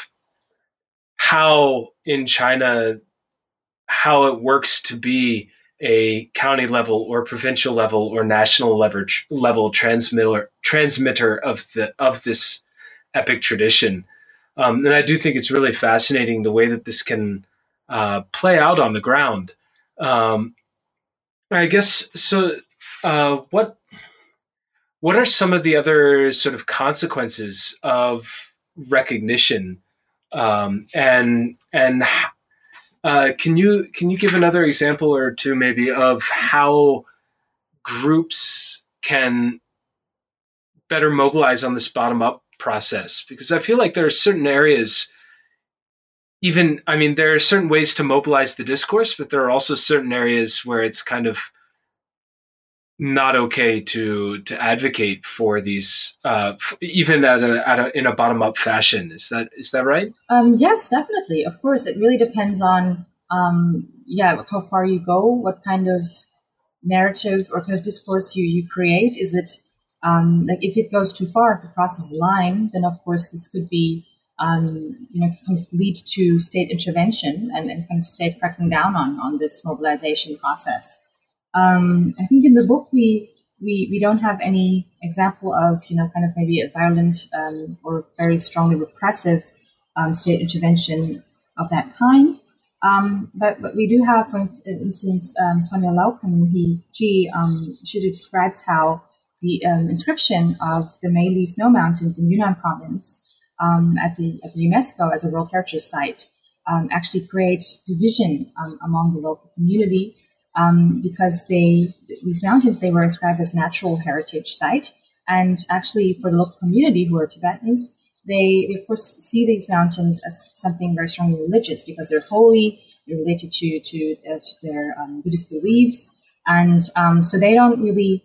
how in China, how it works to be a county level or provincial level or national level, level transmitter transmitter of the of this epic tradition. Um, and I do think it's really fascinating the way that this can uh, play out on the ground. Um, I guess so. Uh, what what are some of the other sort of consequences of recognition, um, and and uh, can you can you give another example or two maybe of how groups can better mobilize on this bottom up process? Because I feel like there are certain areas. Even, I mean, there are certain ways to mobilize the discourse, but there are also certain areas where it's kind of not okay to to advocate for these, uh, even at a, at a in a bottom up fashion. Is that is that right? Um, yes, definitely. Of course, it really depends on um, yeah how far you go, what kind of narrative or kind of discourse you you create. Is it um, like if it goes too far, if it crosses a line, then of course this could be. Um, you know, kind of lead to state intervention and, and kind of state cracking down on, on this mobilization process. Um, I think in the book we, we we don't have any example of, you know, kind of maybe a violent um, or very strongly repressive um, state intervention of that kind. Um, but, but we do have, for instance, um, Sonia Lauken, he, she, um, she describes how the um, inscription of the Meili Snow Mountains in Yunnan province Um, at the at the UNESCO as a World Heritage Site, um, actually create division um, among the local community um, because they these mountains they were inscribed as natural heritage site, and actually for the local community who are Tibetans, they, they of course see these mountains as something very strongly religious because they're holy, they're related to to, uh, to their um, Buddhist beliefs, and um, so they don't really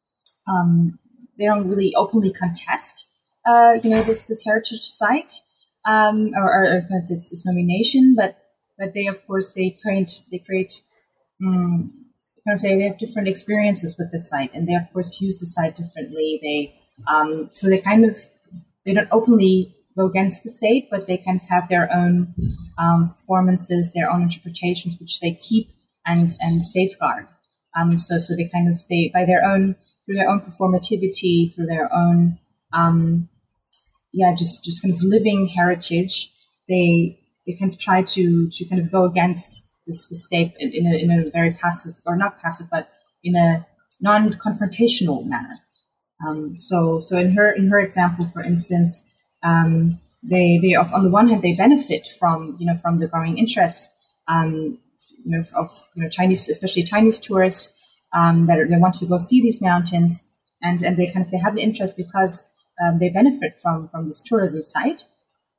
um, they don't really openly contest. Uh, you know, this, this heritage site, um, or, or kind of its, its nomination, but, but they, of course, they create, they create, um, kind of, they, they have different experiences with the site, and they, of course, use the site differently. They, um, so they kind of, they don't openly go against the state, but they kind of have their own, um, performances, their own interpretations, which they keep and, and safeguard. Um, so, so they kind of, they, by their own, through their own performativity, through their own, um, yeah, just, just kind of living heritage. They they kind of try to to kind of go against this the state in, in a in a very passive or not passive, but in a non-confrontational manner. Um, so so in her in her example, for instance, um, they they on the one hand they benefit from you know from the growing interest um, you know of you know Chinese especially Chinese tourists um, that are, they want to go see these mountains, and and they kind of they have an interest because Um, they benefit from from this tourism site,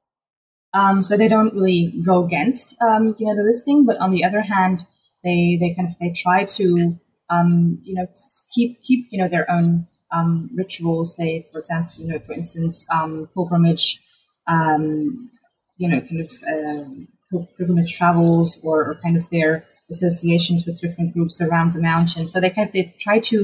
um, so they don't really go against um, you know the listing. But on the other hand, they they kind of they try to um, you know keep keep you know their own um, rituals. They, for example, you know for instance, um, pilgrimage, um, you know, kind of uh, pilgrimage travels, or, or kind of their associations with different groups around the mountain. So they kind of they try to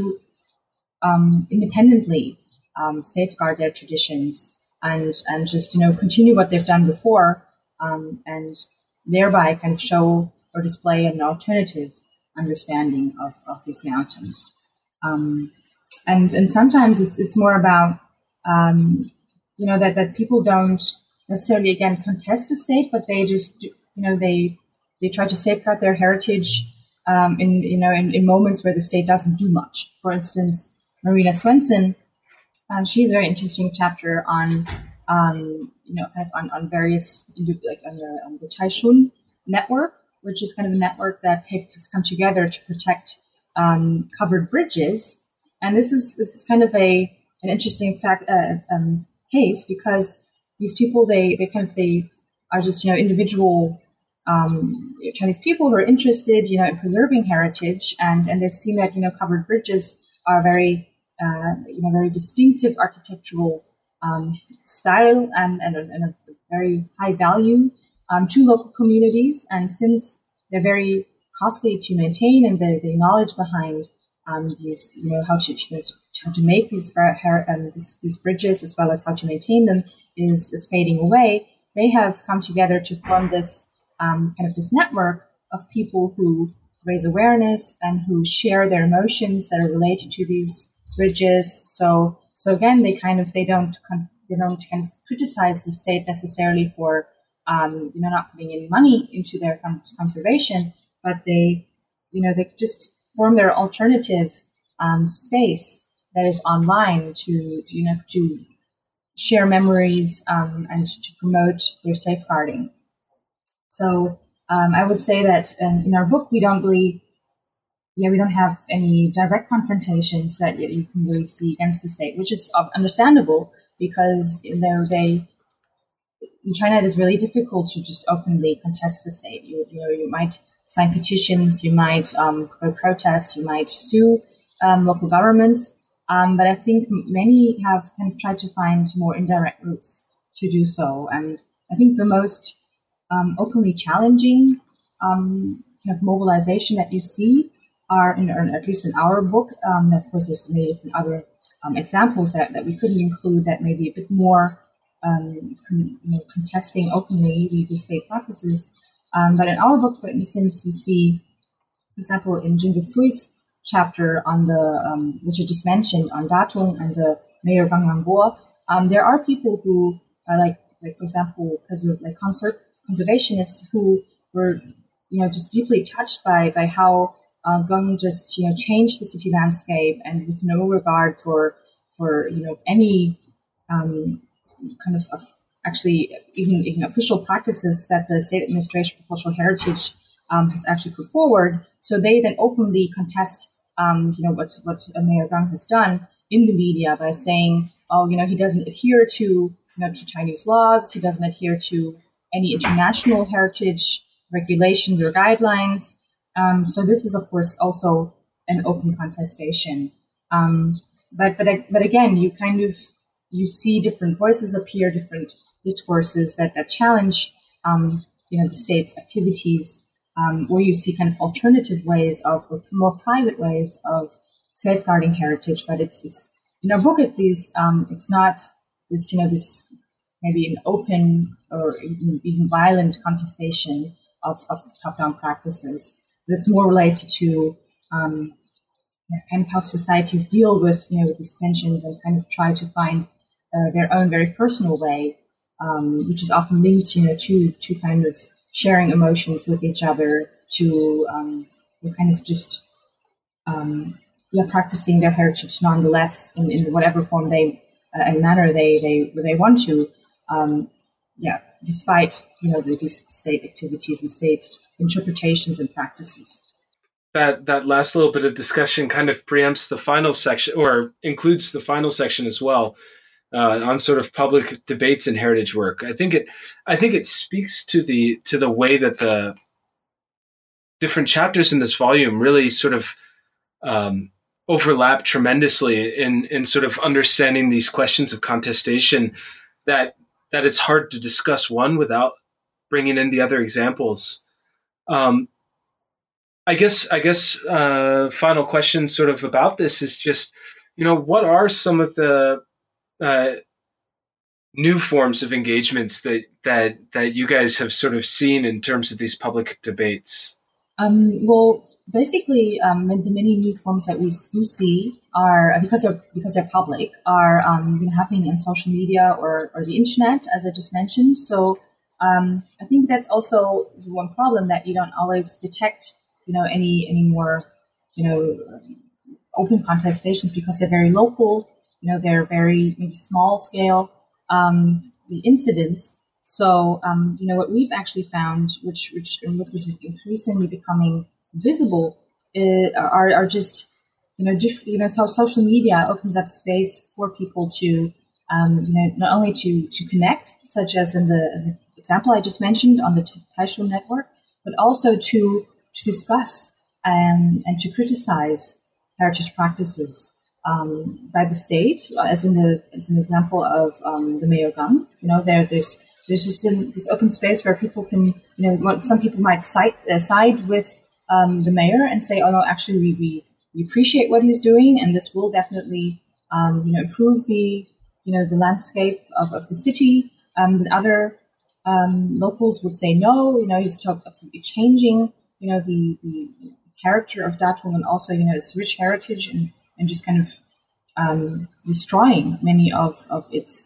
um, independently. Um, safeguard their traditions and and just you know continue what they've done before, um, and thereby kind of show or display an alternative understanding of, of these mountains. Um, and and sometimes it's it's more about um, you know that, that people don't necessarily again contest the state, but they just you know they they try to safeguard their heritage um, in you know in, in moments where the state doesn't do much. For instance. Marina Swenson. Um, she has a very interesting chapter on, um, you know, kind of on, on various, like on the, on the Taishun network, which is kind of a network that has come together to protect um, covered bridges. And this is this is kind of a an interesting fact uh, um, case, because these people they they kind of they are just you know individual um, Chinese people who are interested you know in preserving heritage, and and they've seen that you know covered bridges are very uh, you know very distinctive architectural um, style and and a, and a very high value um, to local communities, and since they're very costly to maintain, and the, the knowledge behind um, these, you know, how to you know, how to make these, um, these these bridges as well as how to maintain them is is fading away. They have come together to form this um, kind of this network of people who raise awareness and who share their emotions that are related to these bridges. So so again, they kind of they don't they don't kind of criticize the state necessarily for um, you know not putting any money into their conservation, but they you know they just form their alternative um, space that is online to you know to share memories um, and to promote their safeguarding. So um, I would say that um, in our book we don't really, yeah, we don't have any direct confrontations that you can really see against the state, which is understandable because you know they in China it is really difficult to just openly contest the state. You you know you might sign petitions, you might um, go protest, you might sue um, local governments. Um, but I think many have kind of tried to find more indirect routes to do so. And I think the most um, openly challenging um, kind of mobilization that you see are, in, or at least in our book, um, of course there's many different other um, examples that, that we couldn't include that may be a bit more um, con, you know, contesting openly the, the state practices. Um, but in our book, for instance, you see, for example, in Jin Zitsui's chapter on the, um, which I just mentioned, on Datung and the Mayor Gang Yangbo, um, there are people who are like, like for example, like conser- conservationists who were, you know, just deeply touched by by how uh, Gang just, you know, changed the city landscape and with no regard for for you know any um, kind of, of actually even even official practices that the State Administration for Cultural Heritage um, has actually put forward. So they then openly contest, um, you know, what what Mayor Gang has done in the media by saying, oh, you know, he doesn't adhere to, you know, to Chinese laws, he doesn't adhere to any international heritage regulations or guidelines. Um, so this is, of course, also an open contestation. Um, but but but again, you kind of you see different voices appear, different discourses that that challenge, um, you know, the state's activities. Um, or you see kind of alternative ways of, or more private ways of safeguarding heritage. But it's, it's in our book at least, um, it's not this, you know, this maybe an open or even, even violent contestation of, of top-down practices. But it's more related to um, kind of how societies deal with, you know, with these tensions and kind of try to find uh, their own very personal way, um, which is often linked, you know, to to kind of sharing emotions with each other, to um, kind of just um, yeah, practicing their heritage nonetheless in, in whatever form they uh, and manner they they they want to, um, yeah, despite you know the, these state activities and state interpretations and practices. That that last little bit of discussion kind of preempts the final section, or includes the final section as well. Uh, on sort of public debates and heritage work. I think it, I think it speaks to the to the way that the different chapters in this volume really sort of um, overlap tremendously in in sort of understanding these questions of contestation. That that it's hard to discuss one without bringing in the other examples. Um, I guess I guess uh, final question sort of about this is just, you know, what are some of the Uh, new forms of engagements that that that you guys have sort of seen in terms of these public debates? Um, well, basically, um, the many new forms that we do see are because they're because they're public are um, you know, happening in social media or or the internet, as I just mentioned. So um, I think that's also one problem, that you don't always detect, you know, any any more, you know, open contestations because they're very local. You know, they're very maybe small scale. Um, the incidents. So, um, you know, what we've actually found, which which which is increasingly becoming visible, is, are are just you know, diff, you know, so social media opens up space for people to, um, you know, not only to to connect, such as in the, in the example I just mentioned on the Taisho network, but also to to discuss um, and to criticize heritage practices um, by the state, as in the as an example of um, the Mayogang. You know, there there's there's just in this open space where people can, you know, some people might side uh, side with um, the mayor and say, oh no, actually we we We appreciate what he's doing, and this will definitely, um, you know, improve the, you know, the landscape of, of the city. Um, the other um, locals would say no. You know, he's talk, absolutely changing, you know, the, the character of Datong and also, you know, its rich heritage and, and just kind of um, destroying many of, of its,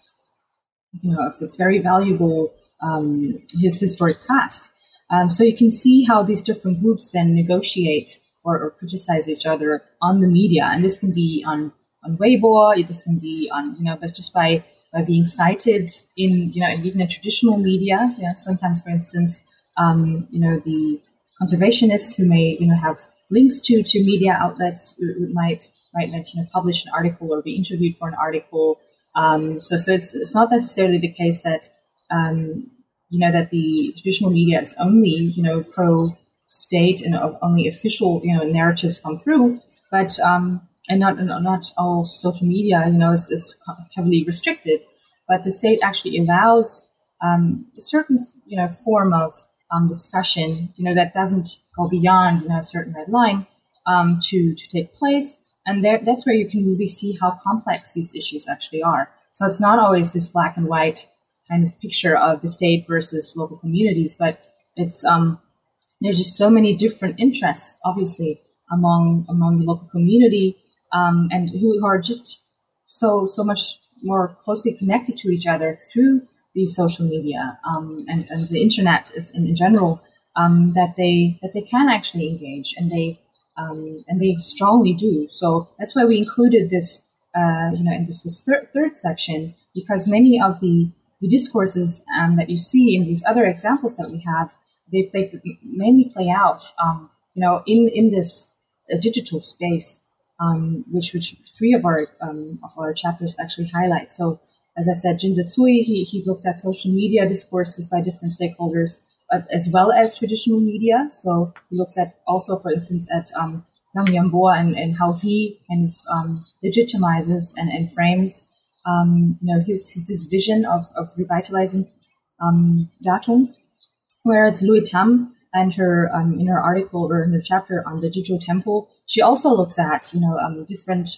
you know, of its very valuable um, his historic past. Um, so you can see how these different groups then negotiate Or, or criticize each other on the media, and this can be on on Weibo. This can be on, you know, but just by by being cited in, you know, and even in traditional media. You know, sometimes, for instance, um, you know, the conservationists who may, you know, have links to to media outlets might might you know publish an article or be interviewed for an article. Um, so so it's it's not necessarily the case that um, you know that the traditional media is only, you know, pro state and only official, you know, narratives come through, but um, and not not all social media, you know, is, is heavily restricted. But the state actually allows um, a certain, you know, form of um, discussion, you know, that doesn't go beyond, you know, a certain red line um, to to take place, and there that's where you can really see how complex these issues actually are. So it's not always this black and white kind of picture of the state versus local communities, but it's um. There's just so many different interests, obviously, among among the local community, um, and who are just so so much more closely connected to each other through these social media um, and and the internet in, in general, um, that they that they can actually engage, and they um, and they strongly do. So that's why we included this, uh, you know, in this this third, third section, because many of the the discourses um, that you see in these other examples that we have. They, they mainly play out, um, you know, in in this uh, digital space, um, which which three of our um, of our chapters actually highlight. So, as I said, Jin Zetsui, he he looks at social media discourses by different stakeholders, uh, as well as traditional media. So he looks at also, for instance, at um, Nang Yambo and and how he kind of um, legitimizes and, and frames, um, you know, his his this vision of of revitalizing um, Datong. Whereas Louis Tam and her um, in her article or in her chapter on the Jiuzhou Temple, she also looks at, you know, um, different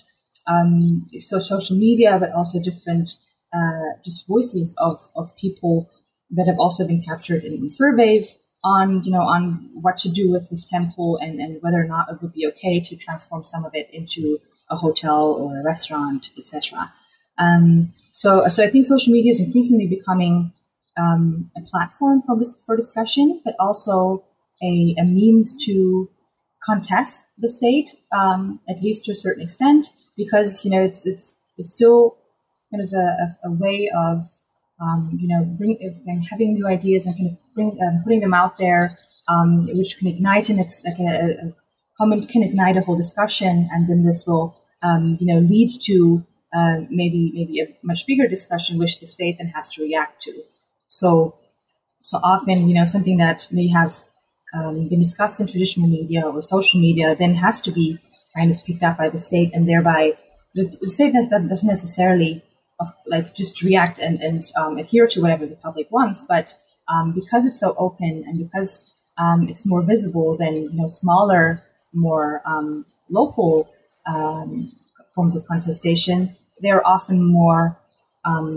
um, so social media, but also different uh, just voices of of people that have also been captured in, in surveys on, you know, on what to do with this temple and, and whether or not it would be okay to transform some of it into a hotel or a restaurant, et cetera. Um, so so I think social media is increasingly becoming Um, a platform for for discussion, but also a, a means to contest the state, um, at least to a certain extent, because, you know, it's it's it's still kind of a, a, a way of um, you know bring uh, having new ideas and kind of bring um, putting them out there, um, which can ignite an ex- like a, a comment can ignite a whole discussion, and then this will um, you know lead to uh, maybe maybe a much bigger discussion, which the state then has to react to. So, so often, you know, something that may have um, been discussed in traditional media or social media then has to be kind of picked up by the state, and thereby the, the state that doesn't necessarily of, like just react and, and um, adhere to whatever the public wants, but um, because it's so open and because um, it's more visible than, you know, smaller, more um, local um, forms of contestation, they're often more um,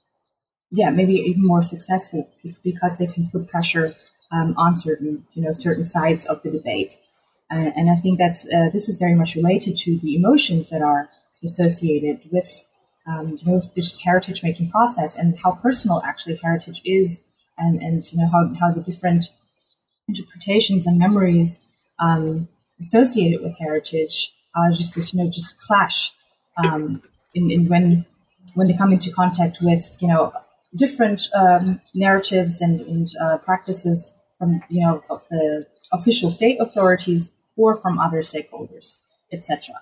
yeah, maybe even more successful because they can put pressure um, on certain, you know, certain sides of the debate. Uh, and I think that's uh, this is very much related to the emotions that are associated with, um, you know, this heritage making process and how personal actually heritage is, and and you know how how the different interpretations and memories um, associated with heritage uh, just you know just clash um, in, in when when they come into contact with you know different um, narratives and and uh, practices from you know of the official state authorities or from other stakeholders, et cetera.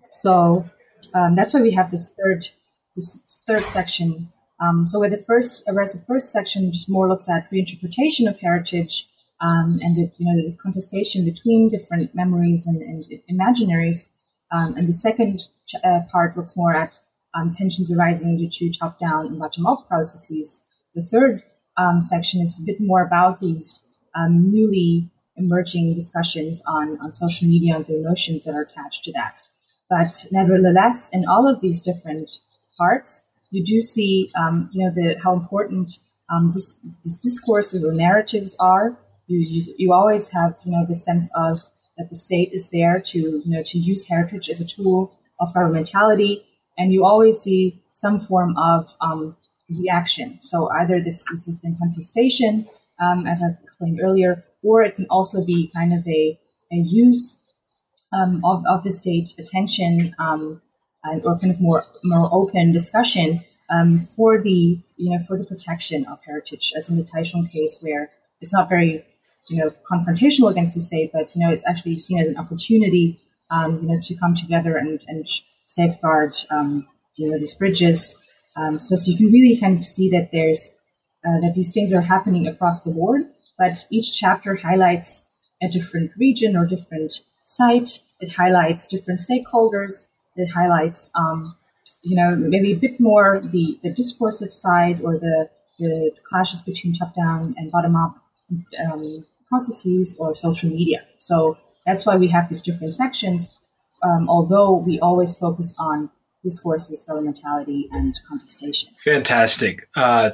So um, that's why we have this third this third section. Um, so where the first whereas the first section just more looks at reinterpretation of heritage um, and the you know the contestation between different memories and, and imaginaries, um, and the second uh, part looks more at um, tensions arising due to top-down and bottom-up processes. The third um, section is a bit more about these um, newly emerging discussions on, on social media and the emotions that are attached to that. But nevertheless, in all of these different parts, you do see, um, you know, the how important um, this, these discourses or narratives are. You, you you always have, you know, the sense of that the state is there to, you know, to use heritage as a tool of governmentality, and you always see some form of um, reaction. So either this, this is the contestation, um, as I've explained earlier, or it can also be kind of a, a use um, of, of the state attention um, and, or kind of more more open discussion um, for the you know for the protection of heritage, as in the Taichung case, where it's not very you know confrontational against the state, but you know it's actually seen as an opportunity um, you know to come together and, and safeguard um, you know these bridges. Um, so so you can really kind of see that there's uh, that these things are happening across the board. But each chapter highlights a different region or different site. It highlights different stakeholders. It highlights, um, you know, maybe a bit more the, the discursive side or the, the clashes between top-down and bottom-up um, processes or social media. So that's why we have these different sections, um, although we always focus on discourses, governmentality, and contestation. Fantastic. Uh,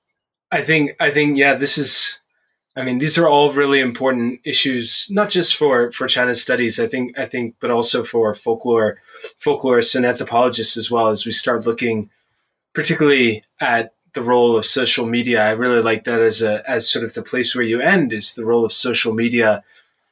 I think, I think, yeah, this is... I mean, these are all really important issues, not just for, for China studies, I think, I think, but also for folklore, folklorists and anthropologists as well, as we start looking particularly at the role of social media. I really like that as a, as sort of the place where you end, is the role of social media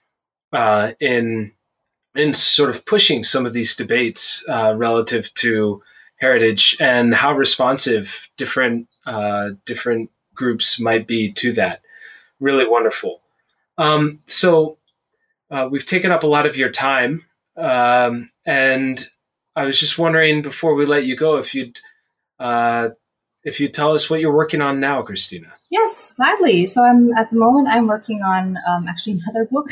uh, in, in sort of pushing some of these debates uh, relative to heritage and how responsive different, uh, different groups might be to that. Really wonderful. Um, so uh, we've taken up a lot of your time, um, and I was just wondering before we let you go if you'd uh, if you'd tell us what you're working on now, Christina. Yes, gladly. So I'm at the moment I'm working on um, actually another book,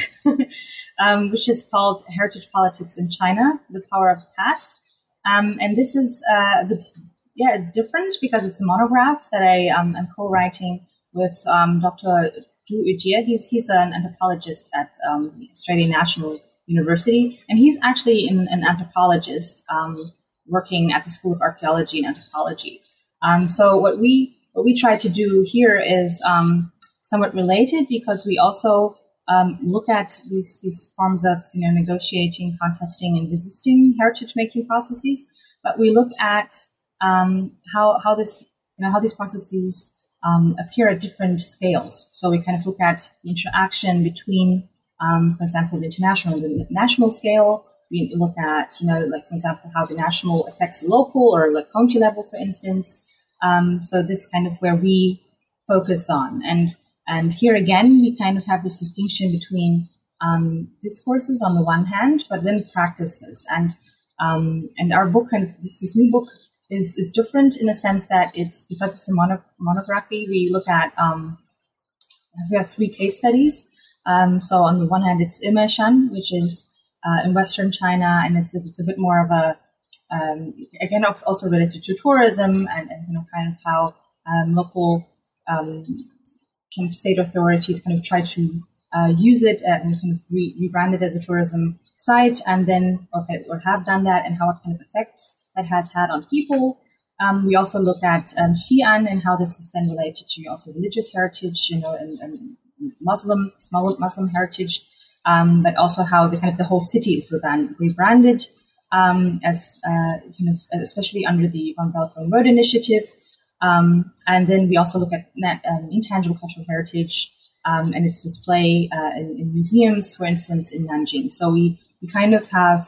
um, which is called Heritage Politics in China: The Power of the Past, um, and this is uh, a bit yeah different because it's a monograph that I um, am co-writing with um, Doctor Zhu Yujie. He's he's an anthropologist at um, the Australian National University, and he's actually an, an anthropologist um, working at the School of Archaeology and Anthropology. Um, so what we what we try to do here is um, somewhat related, because we also um, look at these these forms of you know negotiating, contesting, and resisting heritage making processes, but we look at um, how how this you know how these processes Um, appear at different scales. So we kind of look at the interaction between, um, for example, the international and the national scale. We look at, you know, like, for example, how the national affects the local or like county level, for instance. Um, so this kind of where we focus on. And and here again, we kind of have this distinction between um, discourses on the one hand, but then practices. And um, and our book, kind of this, this new book, is is different in a sense that it's, because it's a mono, monography, we look at, um, we have three case studies. Um, so on the one hand, it's Imeshan, which is uh, in Western China, and it's, it's a bit more of a, um, again, also related to tourism and, and you know, kind of how um, local um, kind of state authorities kind of try to uh, use it and kind of re- rebrand it as a tourism site, and then, or, or have done that, and how it kind of affects that has had on people. Um, we also look at um, Xi'an and how this is then related to also religious heritage, you know, and, and Muslim, small Muslim heritage, um, but also how the kind of the whole city is rebrand, rebranded um, as uh, kind of, especially under the One Belt One Road initiative. Um, and then we also look at net, um, intangible cultural heritage um, and its display uh, in, in museums, for instance, in Nanjing. So we we kind of have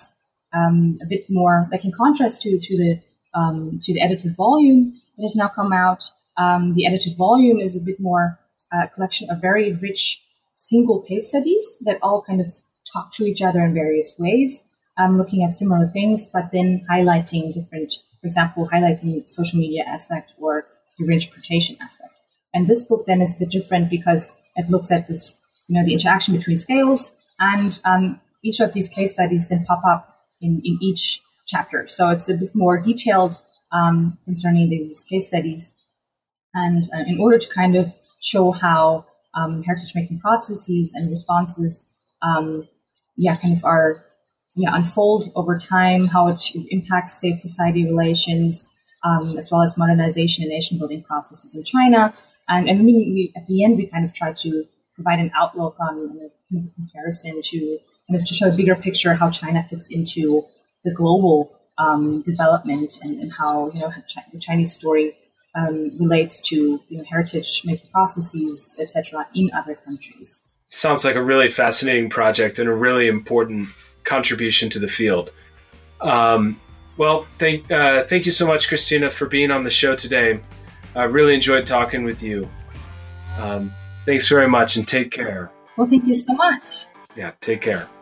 um, a bit more, like in contrast to to the um, to the edited volume that has now come out. Um, the edited volume is a bit more a uh, collection of very rich single case studies that all kind of talk to each other in various ways, um, looking at similar things, but then highlighting different, for example, highlighting the social media aspect or the reinterpretation aspect. And this book then is a bit different because it looks at this, you know, the interaction between scales, and um, each of these case studies then pop up in, in each chapter. So it's a bit more detailed um, concerning these case studies. And uh, in order to kind of show how um, heritage making processes and responses, um, yeah, kind of are, yeah, unfold over time, how it impacts state-society relations, um, as well as modernization and nation-building processes in China. And, and we, we, at the end, we kind of try to provide an outlook on a kind of a comparison to kind of to show a bigger picture how China fits into the global um, development and, and how, you know, the Chinese story um, relates to, you know, heritage making processes, et cetera, in other countries. Sounds like a really fascinating project and a really important contribution to the field. Um, well, thank uh, thank you so much, Christina, for being on the show today. I really enjoyed talking with you. Um, thanks very much and take care. Well, thank you so much. Yeah, take care.